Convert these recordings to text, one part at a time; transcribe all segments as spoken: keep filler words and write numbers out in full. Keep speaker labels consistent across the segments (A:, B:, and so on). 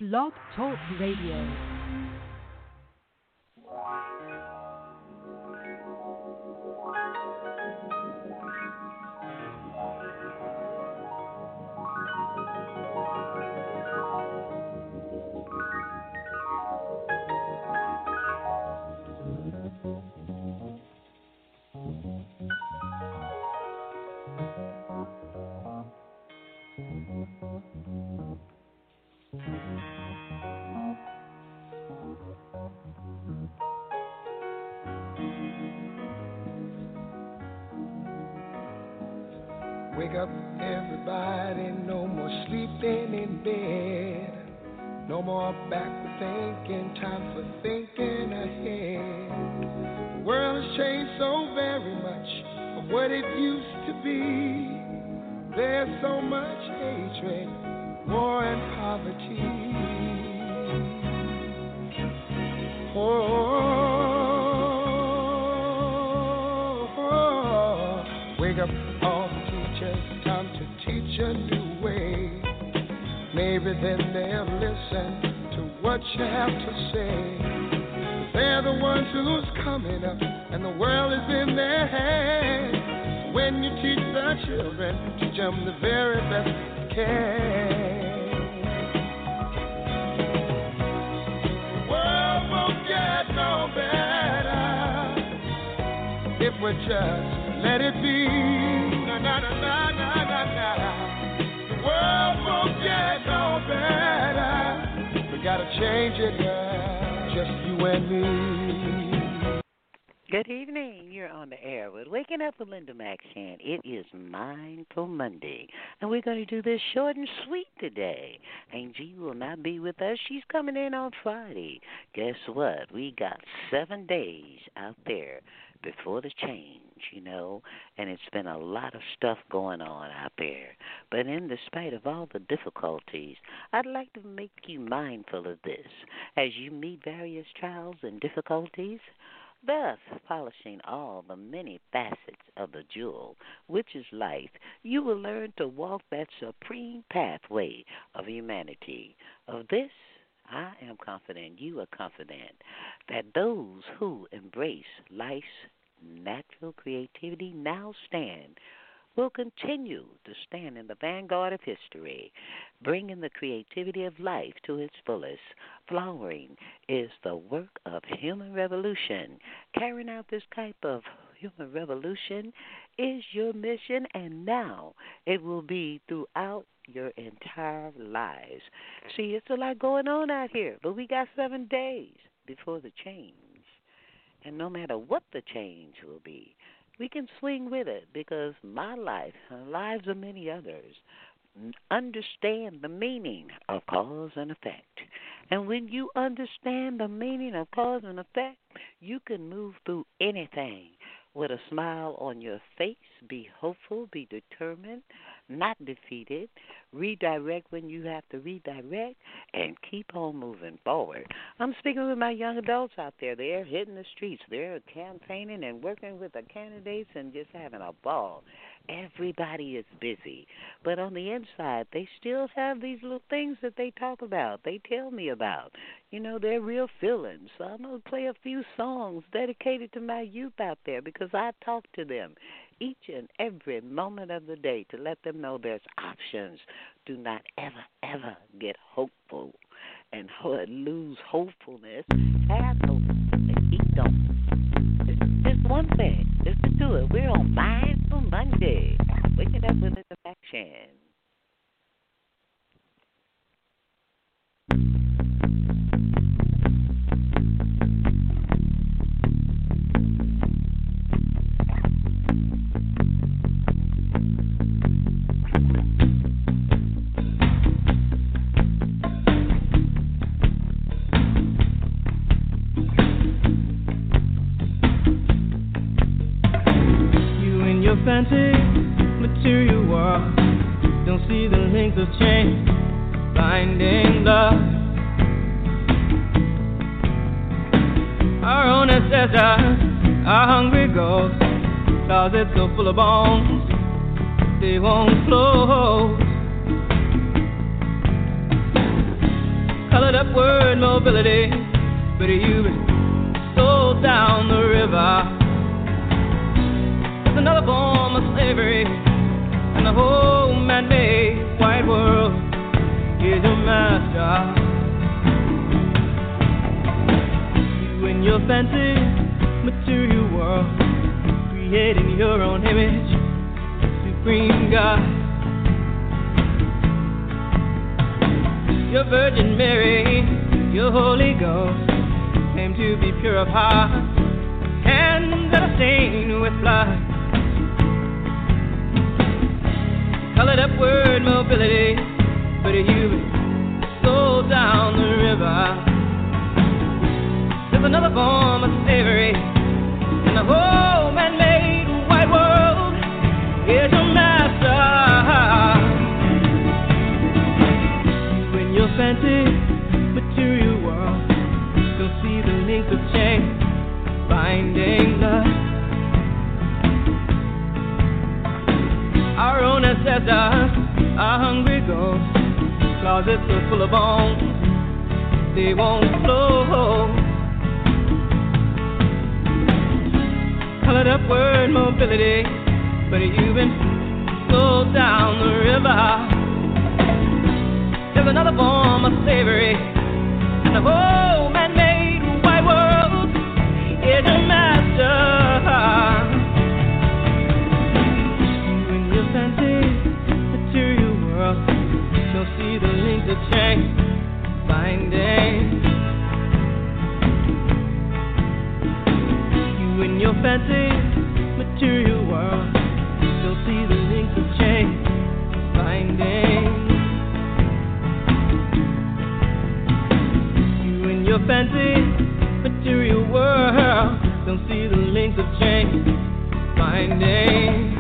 A: Blog Talk Radio.
B: Wake up, everybody, no more sleeping in bed. No more backward thinking, time for thinking ahead. The world has changed so very much from what it used to be. There's so much hatred, war and poverty. Oh, oh, wake up all the teachers, time to teach a new way. Maybe then they'll listen to what you have to say. They're the ones who's coming up, and the world is in their hands. When you teach the children, teach them the very best you can. The world won't get no better if we just let it be. Na na na na na na na. The world won't get no better. We gotta change it, girl. Just you and me.
C: Good evening. You're on the air with Waking Up with Linda McShan. It is Mindful Monday, and we're going to do this short and sweet today. Angie will not be with us. She's coming in on Friday. Guess what? We got seven days out there before the change, you know, and it's been a lot of stuff going on out there. But in despite of all the difficulties, I'd like to make you mindful of this. As you meet various trials and difficulties, thus polishing all the many facets of the jewel, which is life, you will learn to walk that supreme pathway of humanity. Of this, I am confident, you are confident, that those who embrace life's natural creativity now stand, will continue to stand in the vanguard of history, bringing the creativity of life to its fullest. Flowering is the work of human revolution. Carrying out this type of human revolution is your mission, and now it will be throughout your entire lives. See, it's a lot going on out here, but we got seven days before the change. And no matter what the change will be, we can swing with it, because my life and the lives of many others understand the meaning of cause and effect. And when you understand the meaning of cause and effect, you can move through anything with a smile on your face, be hopeful, be determined, not defeated, redirect when you have to redirect, and keep on moving forward. I'm speaking with my young adults out there. They're hitting the streets. They're campaigning and working with the candidates and just having a ball. Everybody is busy. But on the inside, they still have these little things that they talk about, they tell me about. You know, they're real feelings. So I'm going to play a few songs dedicated to my youth out there, because I talk to them each and every moment of the day to let them know there's options. Do not ever, ever get hopeful and lose hopefulness. Have hope and keep going. It's just one thing. Listen to it. We're on Mindful Monday. Waking up with the action.
D: Fancy material world, don't see the links of change, finding love. Our own ancestors, our hungry ghosts, closets so full of bones, they won't close. colored up word mobility, but you've been sold down the river. There's another form of slavery, and the whole man-made white world is your master. You and your fancy material world, creating your own image, supreme God. Your Virgin Mary, your Holy Ghost, came to be pure of heart, hands that are stained with blood. Colored up word mobility, but you've sold down the river. There's another form of slavery, and the whole man-made white world is your master. You and your fancy material world don't see the links of chain binding love. Our own ancestors are hungry ghosts, closets are full of bones, they won't flow. Colored up word mobility, but you've been sold down the river. There's another form of slavery, and the whole man-made white world is your master. You and your fancy material world don't see the links of chain binding. You and your fancy material world don't see the links of chain binding. You and your fancy material world don't see the links of chain binding.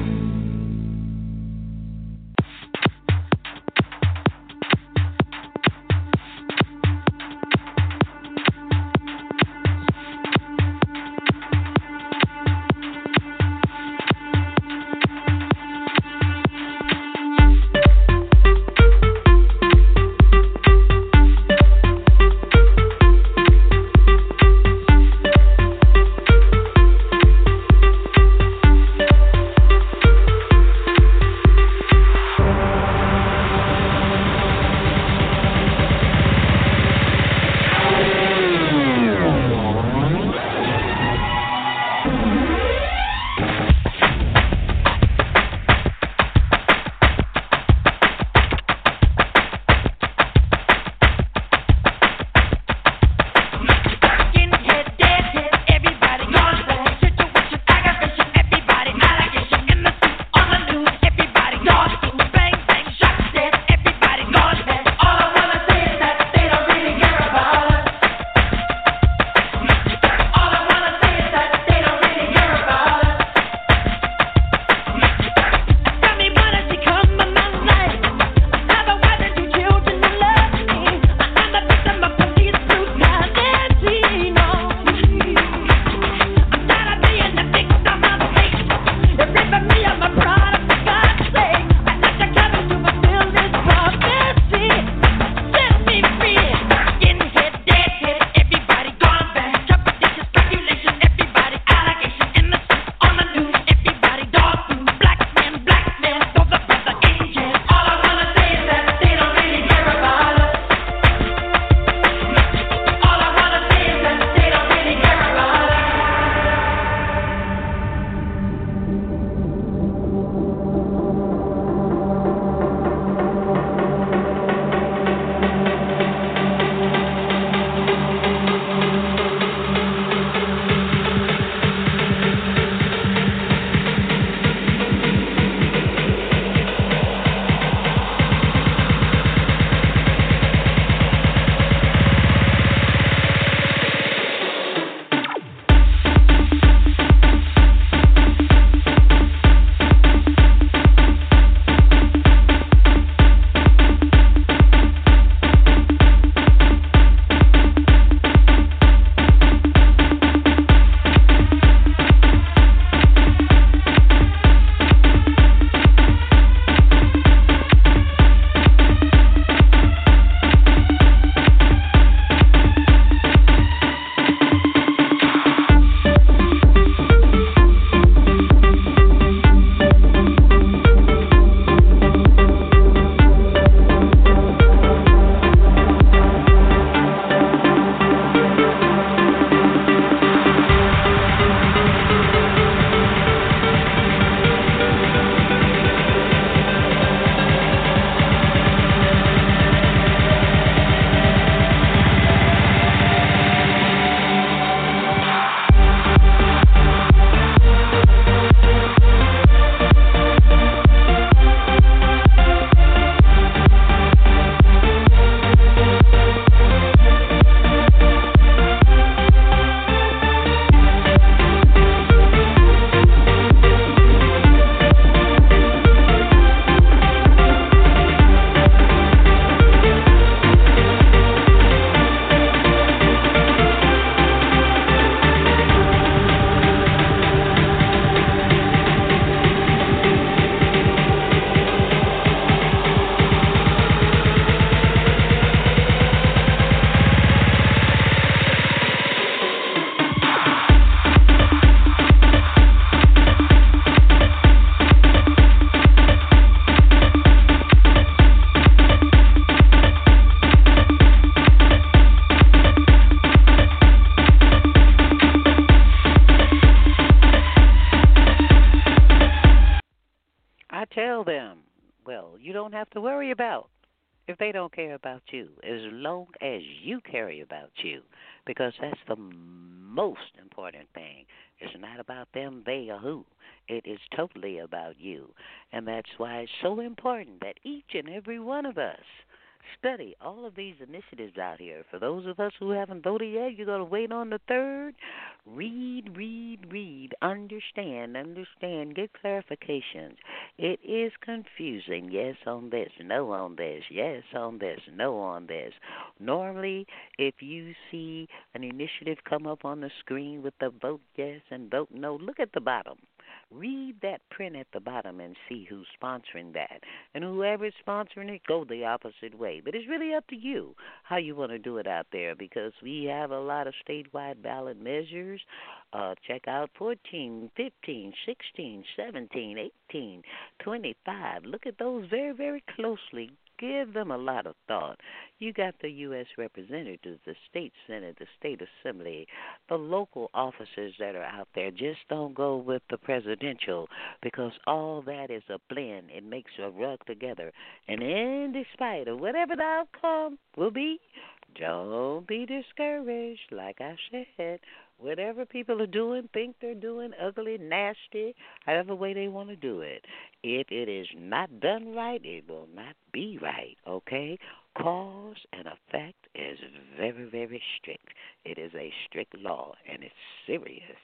C: don't have to worry about if they don't care about you, as long as you care about you, because that's the most important thing. It's not about them, they, or who. It is totally about you, and that's why it's so important that each and every one of us study all of these initiatives out here. For those of us who haven't voted yet, you're going to wait on the third. Read, read, read. Understand, understand. Get clarifications. It is confusing. Yes on this, no on this. Yes on this, no on this. Normally, if you see an initiative come up on the screen with the vote yes and vote no, look at the bottom. Read that print at the bottom and see who's sponsoring that. And whoever's sponsoring it, go the opposite way. But it's really up to you how you want to do it out there, because we have a lot of statewide ballot measures. Uh, check out fourteen, fifteen, sixteen, seventeen, eighteen, twenty-five. Look at those very, very closely. Give them a lot of thought. You got the U S representatives, the state senate, the state assembly, the local officers that are out there. Just don't go with the presidential, because all that is a blend. It makes a rug together. And in despite of whatever the outcome will be, don't be discouraged. Like I said, whatever people are doing, think they're doing, ugly, nasty, however way they want to do it, if it is not done right, it will not be right, okay? Cause and effect is very, very strict. It is a strict law, and it's serious.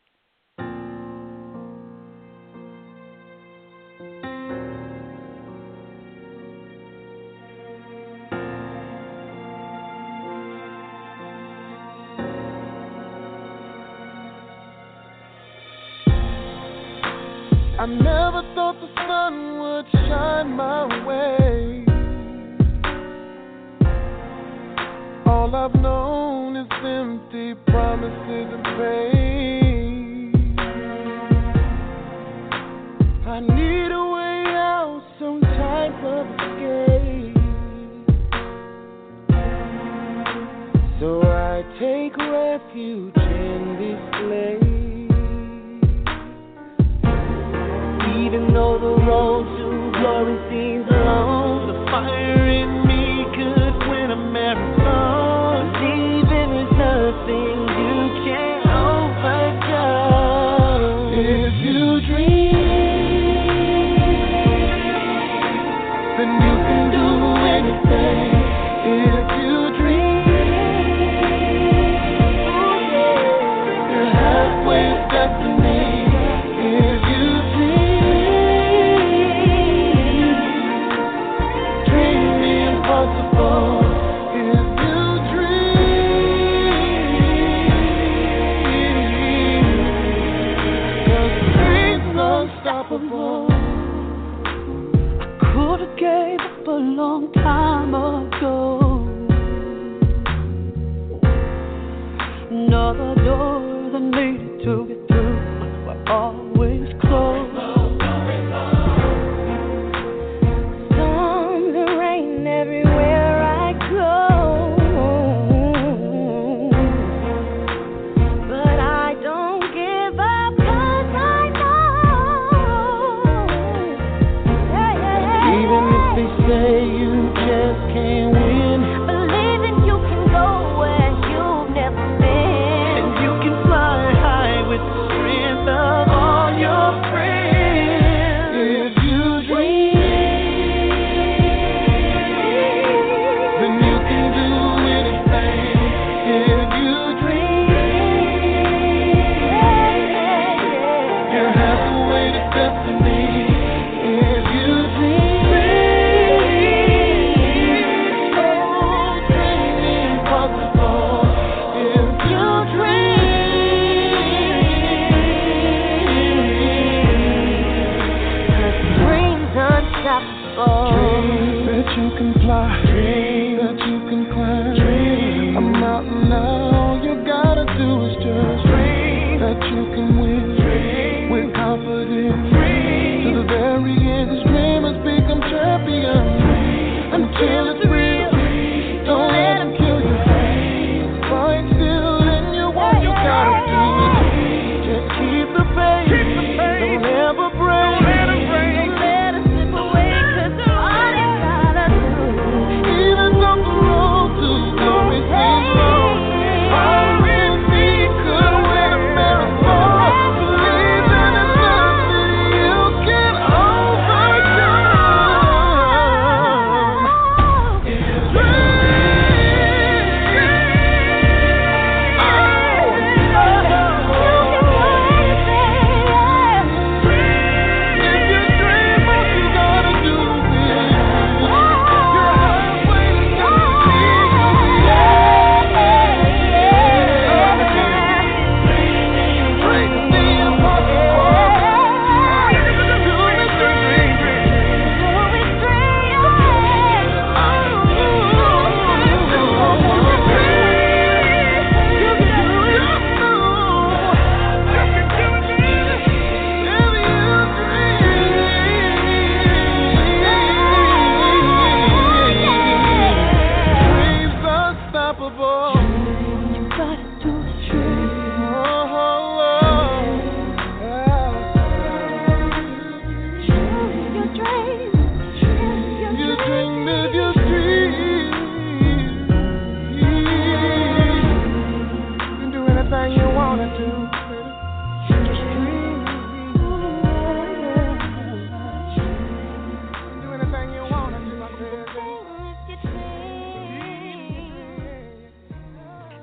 B: I never thought the sun would shine my way. All I've known is empty promises and pain. I need a way out, some type of escape. So I take refuge in this place. Even though the road to glory seems long, the fire in me could win a marathon. Believing there's nothing you can't overcome. If you dream, then you can do anything. If you dream, you're halfway to destiny. If you gave up a long time ago. Another door that needed to get through were always closed. Sun and rain everywhere I go, but I don't give up 'cause I know. Yeah, yeah, yeah. Even if they say you just can't win, believing you can go where you've never been, and you can fly high with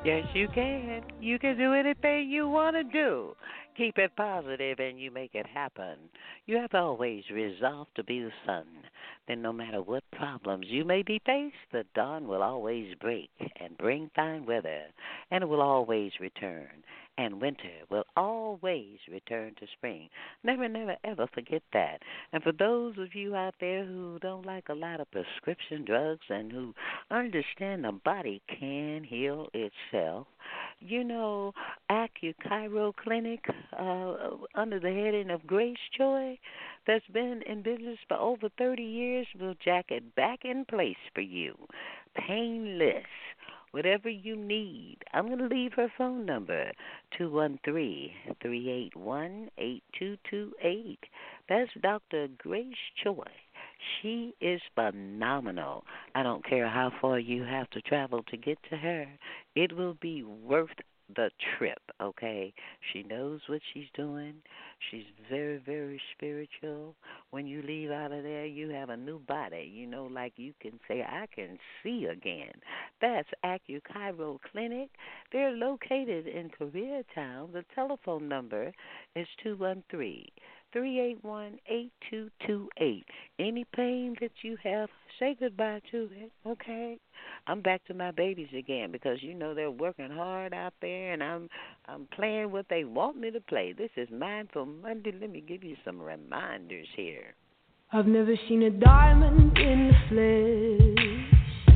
C: Yes, you can. You can do anything you want to do. Keep it positive and you make it happen. You have always resolved to be the sun. Then no matter what problems you may be faced, the dawn will always break and bring fine weather, and it will always return. And winter will always return to spring. Never, never, ever forget that. And for those of you out there who don't like a lot of prescription drugs and who understand the body can heal itself, you know, AcuChiro Clinic, uh, under the heading of Grace Joy, that's been in business for over thirty years, will jack it back in place for you. Painless. Whatever you need. I'm going to leave her phone number, two one three, three eight one, eight two two eight. That's Doctor Grace Joy. She is phenomenal. I don't care how far you have to travel to get to her. It will be worth the trip, okay? She knows what she's doing. She's very, very spiritual. When you leave out of there, you have a new body. You know, like you can say, I can see again. That's AcuChiro Clinic. They're located in Koreatown. The telephone number is two one three, three eight one, eight two two eight. Any pain that you have, say goodbye to it, okay? I'm back to my babies again because, you know, they're working hard out there, and I'm I'm playing what they want me to play. This is Mindful Monday. Let me give you some reminders here.
E: I've never seen a diamond in the flesh.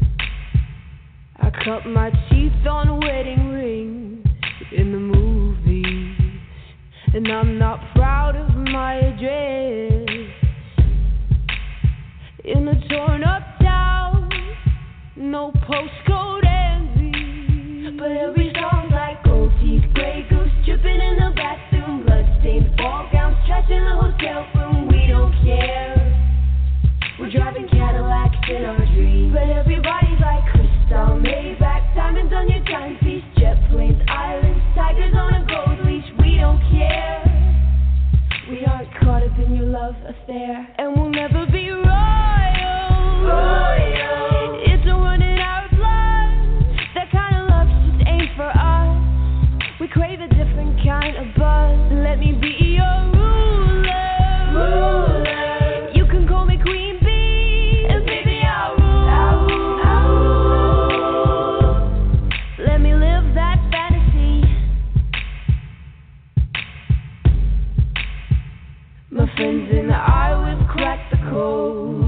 E: I cut my teeth on wedding rings in the movies, and I'm not proud of my address. In a torn up town, no postcode envy, but every song's like gold teeth, gray goose dripping in the bathroom, bloodstained ball gowns, trash in the hotel room. We don't care. We're driving Cadillacs in our dreams, but everybody's like crystal, Maybach, diamonds on your timepiece, jet planes, islands, tigers on a gold leash. We don't care. We aren't caught up in your love affair, and we'll never be royal. Royal. It's a running our blood. That kind of love just ain't for us. We crave a different kind of buzz. Let me be your ruler. Ruler. You can call me Queen Bee, and baby I'll rule. I'll rule. I'll rule. Let me live that fantasy. My friends and I, we've cracked the code.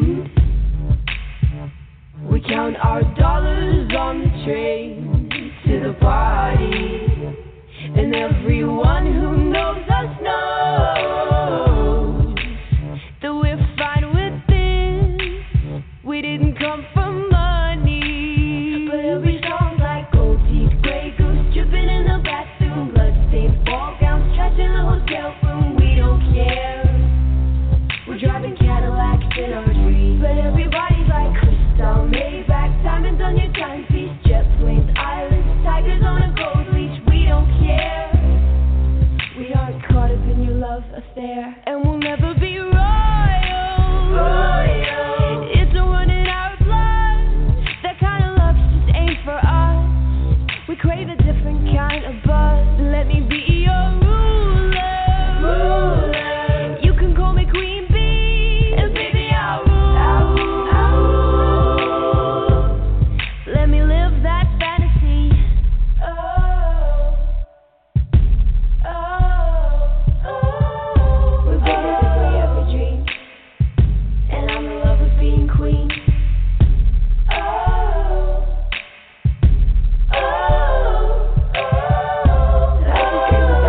E: We count our dollars on the train to the party, and everyone who knows us knows that we're fine with this. We didn't come for money, but every song's like gold teeth, gray goose dripping in the bathroom, bloodstained ball gowns, trash in the hotel room. We don't care. We're driving Cadillacs in our dreams, but everybody's like crystal, Maybach, diamonds on your timepiece, jet planes, islands, tigers on a gold leash. We don't care. We aren't caught up in your love affair, and we'll never be royal. Royal. It's a running our blood. That kind of love just ain't for us. We crave a different kind of buzz. Let me be your ruler. Ruler. You can call me Queen Bee, and baby I'll rule. I'll rule. I'll rule. Let me live that fantasy. Oh, oh, oh. We're bigger than we ever dreamed, and I'm in love with being queen. Oh, oh, oh. I just gave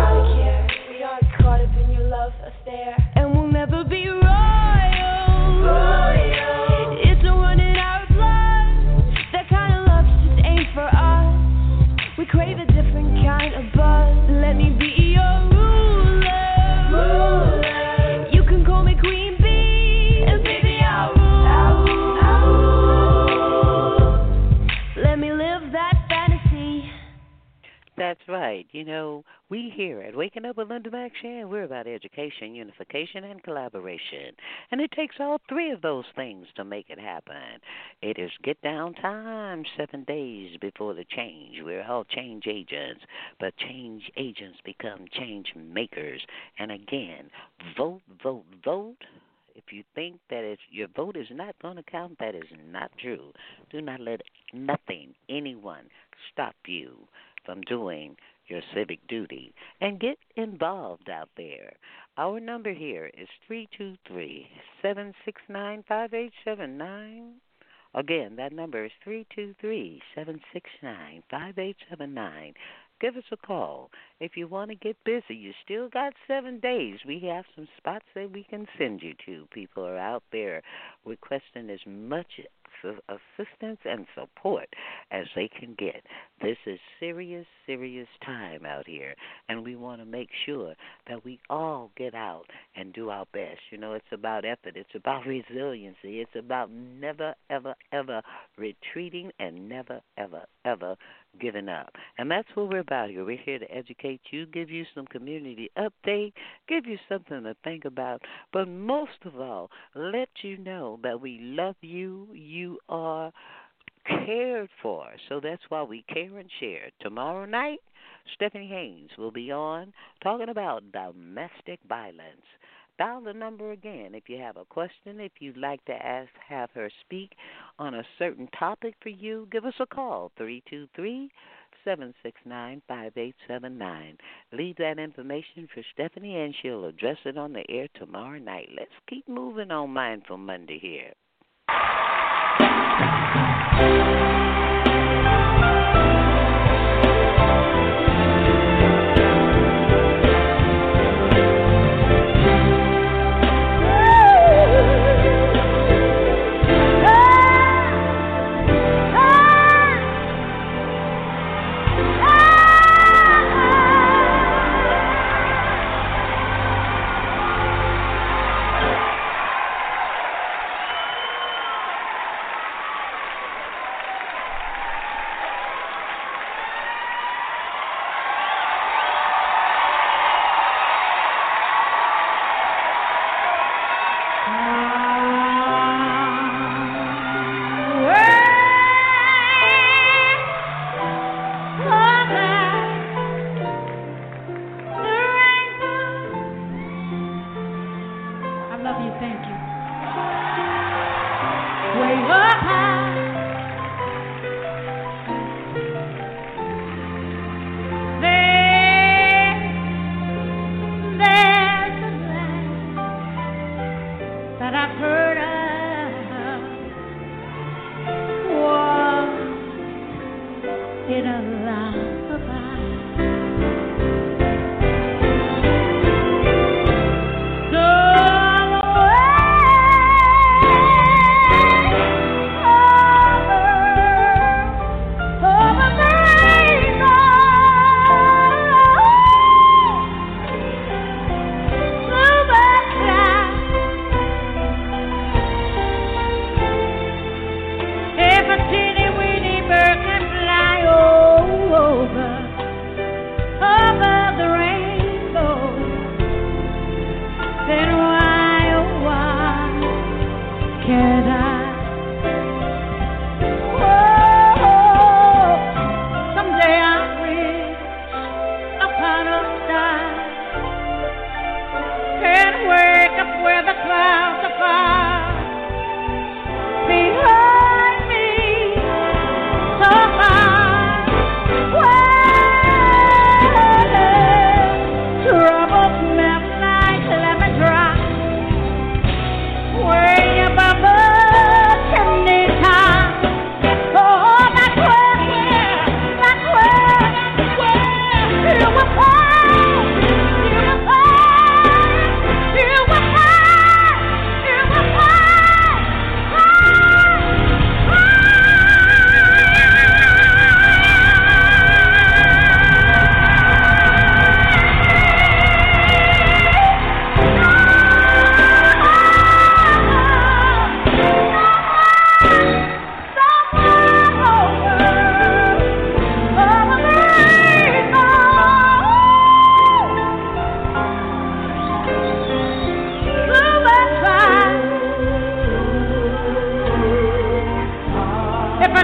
C: That's right. You know, we here at Waking Up with Linda McShan, we're about education, unification, and collaboration. And it takes all three of those things to make it happen. It is get down time, seven days before the change. We're all change agents, but change agents become change makers. And again, vote, vote, vote. If you think that it's, your vote is not going to count, that is not true. Do not let nothing, anyone, stop you from doing your civic duty. And get involved out there. Our number here is three two three, seven six nine, five eight seven nine. Again, that number is three two three, seven six nine, five eight seven nine. Give us a call. If you want to get busy, you still got seven days. We have some spots that we can send you to. People are out there requesting as much assistance and support as they can get. This is serious, serious time out here, and we want to make sure that we all get out and do our best. You know, it's about effort. It's about resiliency. It's about never, ever, ever retreating and never, ever, ever giving up. And that's what we're about here. We're here to educate you, give you some community update, give you something to think about, but most of all, let you know that we love you. You are cared for. So that's why we care and share. Tomorrow night, Stephanie Haynes will be on talking about domestic violence. Dial the number again if you have a question. If you'd like to ask, have her speak on a certain topic for you, give us a call, three two three, seven six nine, five eight seven nine. Leave that information for Stephanie, and she'll address it on the air tomorrow night. Let's keep moving on Mindful Monday here.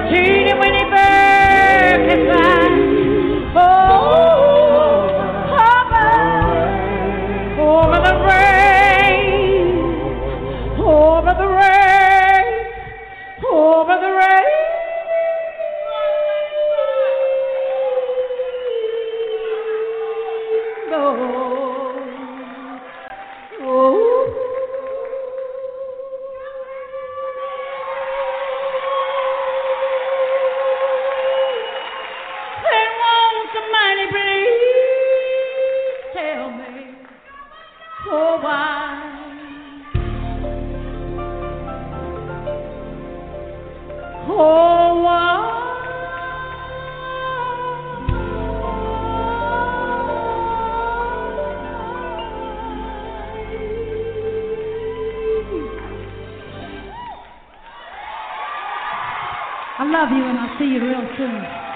F: teeny weeny bird can fly. Oh, over, over the rain, over the rain, over the rain. I love you and I'll see you real soon.